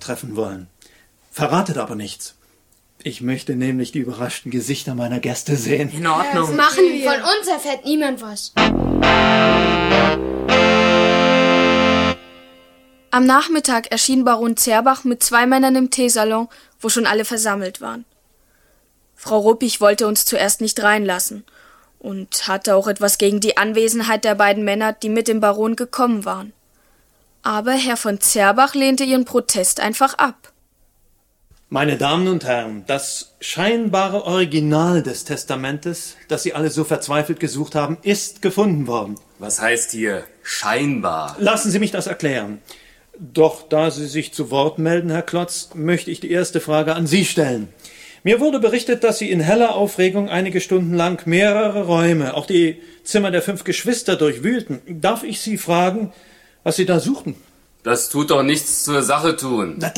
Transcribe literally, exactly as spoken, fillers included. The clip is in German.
treffen wollen. Verratet aber nichts. Ich möchte nämlich die überraschten Gesichter meiner Gäste sehen. In Ordnung. Das machen wir. Von uns erfährt niemand was. Am Nachmittag erschien Baron Zerbach mit zwei Männern im Teesalon, wo schon alle versammelt waren. Frau Ruppig wollte uns zuerst nicht reinlassen und hatte auch etwas gegen die Anwesenheit der beiden Männer, die mit dem Baron gekommen waren. Aber Herr von Zerbach lehnte ihren Protest einfach ab. Meine Damen und Herren, das scheinbare Original des Testamentes, das Sie alle so verzweifelt gesucht haben, ist gefunden worden. Was heißt hier scheinbar? Lassen Sie mich das erklären. Doch da Sie sich zu Wort melden, Herr Klotz, möchte ich die erste Frage an Sie stellen. Mir wurde berichtet, dass Sie in heller Aufregung einige Stunden lang mehrere Räume, auch die Zimmer der fünf Geschwister, durchwühlten. Darf ich Sie fragen, was Sie da suchten? Das tut doch nichts zur Sache tun. Na,